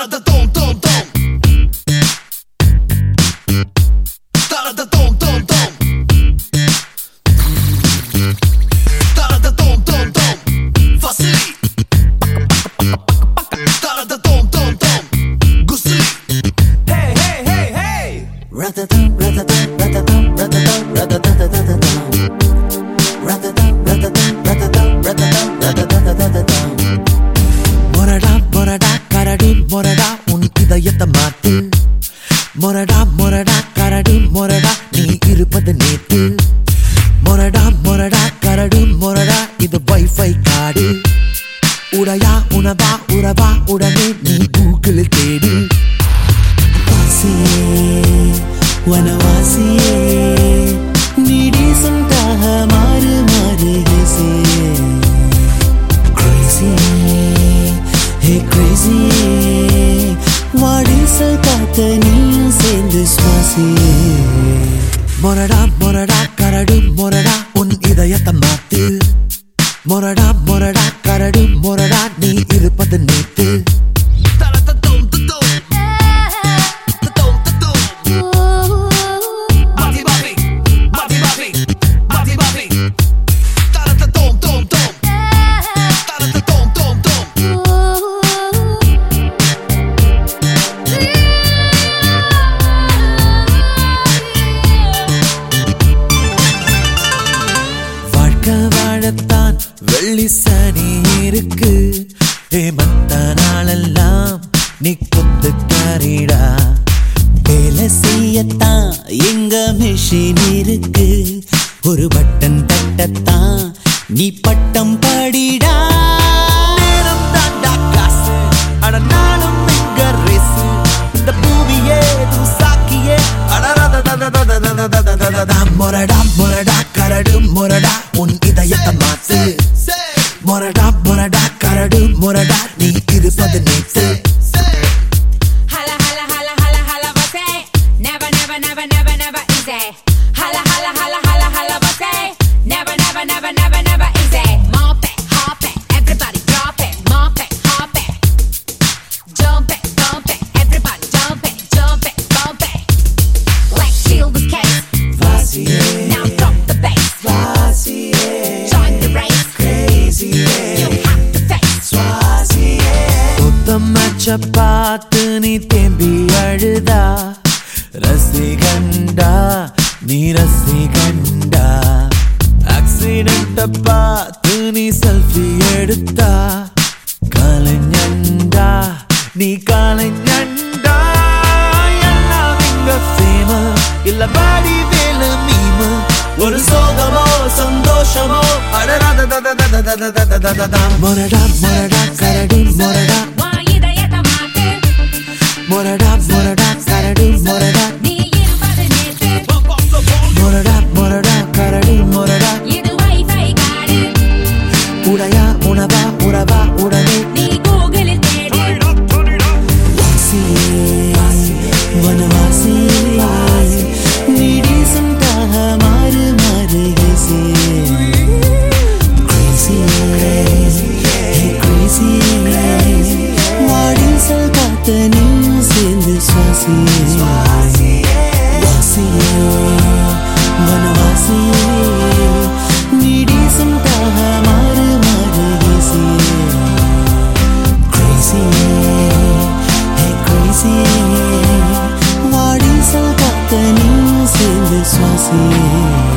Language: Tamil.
மொரடா உன் இதயத்தை மாத்து. மொரடா மொரடா கரடு மொரடா நீ இருப்பது நேத்து. மொரடா மொரடா கரடு மொரடா இது வைஃபை காடு. உடையா உணவா உறவா உடனே நீ கூகுளில் தேடு. வாசியே வனவாசியே நீ டீசண்டாக மாறு மாறு ஹேசியே. Hey crazy வாடிசல் காத்த நீயும் சேர்ந்து சுவாசியே. மொரடா மொரடா கரடு மொரடா உன் இதயத்தை மாத்து. மொரடா மொரடா கரடு மொரடா நீ இருப்பது நேத்து. வாழத்தான் வெள்ளி சனி இருக்கு. மத்த நாளெல்லாம் நீ கொத்துக்காரிடா. வேலை செய்யத்தான் எங்க மிஷின் இருக்கு. ஒரு பட்டன் தட்டத்தான் நீ பட்டம் படிடா. நேரம் தாண்டா காசு அட நாளும் எங்க ரேசு. இந்த பூமியே தூசாக்கியே மொரடா மொரடா கரடு மொரடா உன் இதயத்தை மாத்து. மொரடா மொரடா கரடு மொரடா நீ இருப்பது நேத்து. Hala hala hala hala hala what's it? Never never never never never easy. Hala hala hala hala hala what's it? Never never never never never easy. Mop it, hop it, everybody drop it. Mop it, hop it, jump it, bump it, everybody jump it, bump it. Let's feel the case. வாசியே Now drop the bass. வாசியே Join the race. crazy You have to face. வாசியே. புத்தமச்ச பார்த்து நீ தேம்பி அழுதா. ரசிகண்டா நீ ரசிகண்டா. ஆக்சிடென்ட பார்த்து நீ செல்ஃபி எடுத்தா. கலைஞண்டா நீ கலைஞண்டா. எல்லாம் இங்க ஃபேம இல்ல பாடி வேலு மீம. ஒரு சோகமோ சந்தோஷமோ மொரடா மொரடா கரடி மொரடா. உன் இதயத்தை மாத்து. மொரடா மொரடா கரடி மொரடா. நீ இருப்பது நேத்து. மொரடா மொரடா கரடி மொரடா. இது வைஃபை காடு. உடையா உணவா உறவா உடனே நீ கூகுளில் தேடு. வாசியே வனவாசியே நீ டீசண்டாக மாறு மாறு ஹேசியே. வாடிசல் காத்த நீயும் சேர்ந்து சுவாசியே. வாசியே வனவாசியே நீ டீசண்டாக மாறு மாறு ஹேசியே. வாடிசல் காத்த நீயும் சேர்ந்து சுவாசியே.